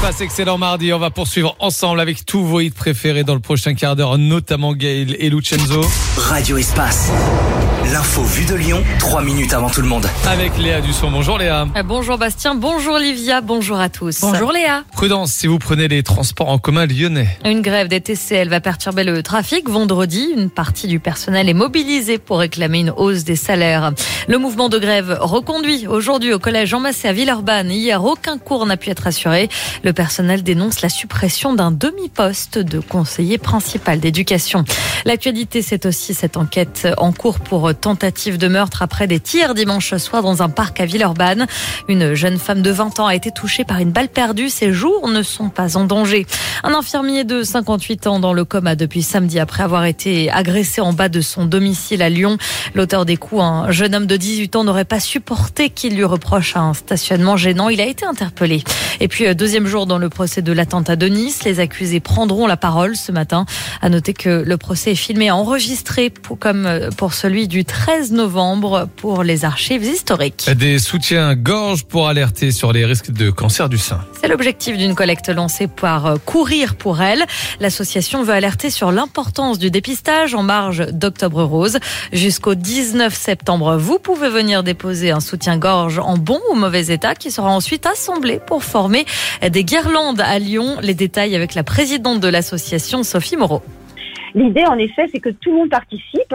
Espace, excellent mardi. On va poursuivre ensemble avec tous vos hits préférés dans le prochain quart d'heure, notamment Gaël et Lucenzo. Radio Espace. L'info vue de Lyon, 3 minutes avant tout le monde. Avec Léa Dusson. Bonjour Léa. Bonjour Bastien, bonjour Livia, bonjour à tous. Bonjour Léa. Prudence si vous prenez les transports en commun lyonnais. Une grève des TCL va perturber le trafic. Vendredi, une partie du personnel est mobilisée pour réclamer une hausse des salaires. Le mouvement de grève reconduit aujourd'hui au collège Jean Massé à Villeurbanne. Hier, aucun cours n'a pu être assuré. Le personnel dénonce la suppression d'un demi-poste de conseiller principal d'éducation. L'actualité, c'est aussi cette enquête en cours pour tentative de meurtre après des tirs dimanche soir dans un parc à Villeurbanne. Une jeune femme de 20 ans a été touchée par une balle perdue. Ses jours ne sont pas en danger. Un infirmier de 58 ans dans le coma depuis samedi après avoir été agressé en bas de son domicile à Lyon. L'auteur des coups, un jeune homme de 18 ans, n'aurait pas supporté qu'il lui reproche un stationnement gênant. Il a été interpellé. Et puis, deuxième jour dans le procès de l'attentat de Nice. Les accusés prendront la parole ce matin. À noter que le procès est filmé et enregistré comme pour celui du 13 novembre pour les archives historiques. Des soutiens-gorge pour alerter sur les risques de cancer du sein. C'est l'objectif d'une collecte lancée par Courir pour elle. L'association veut alerter sur l'importance du dépistage en marge d'Octobre Rose. Jusqu'au 19 septembre, vous pouvez venir déposer un soutien-gorge en bon ou mauvais état qui sera ensuite assemblé pour former des guirlandes à Lyon. Les détails avec la présidente de l'association, Sophie Moreau. L'idée, en effet, c'est que tout le monde participe,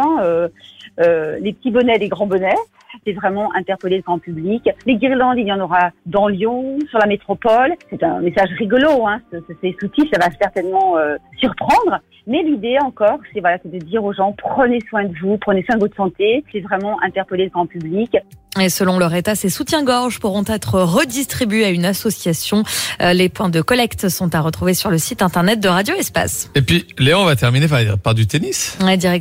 les petits bonnets, les grands bonnets. C'est vraiment interpeller le grand public. Les guirlandes, il y en aura dans Lyon, sur la métropole. C'est un message rigolo, ces outils, ça va certainement surprendre. Mais l'idée encore, c'est de dire aux gens, prenez soin de vous, prenez soin de votre santé. C'est vraiment interpeller le grand public. Et selon leur état, ces soutiens-gorge pourront être redistribués à une association. Les points de collecte sont à retrouver sur le site internet de Radio Espace. Et puis, Léa, on va terminer par du tennis. Ouais,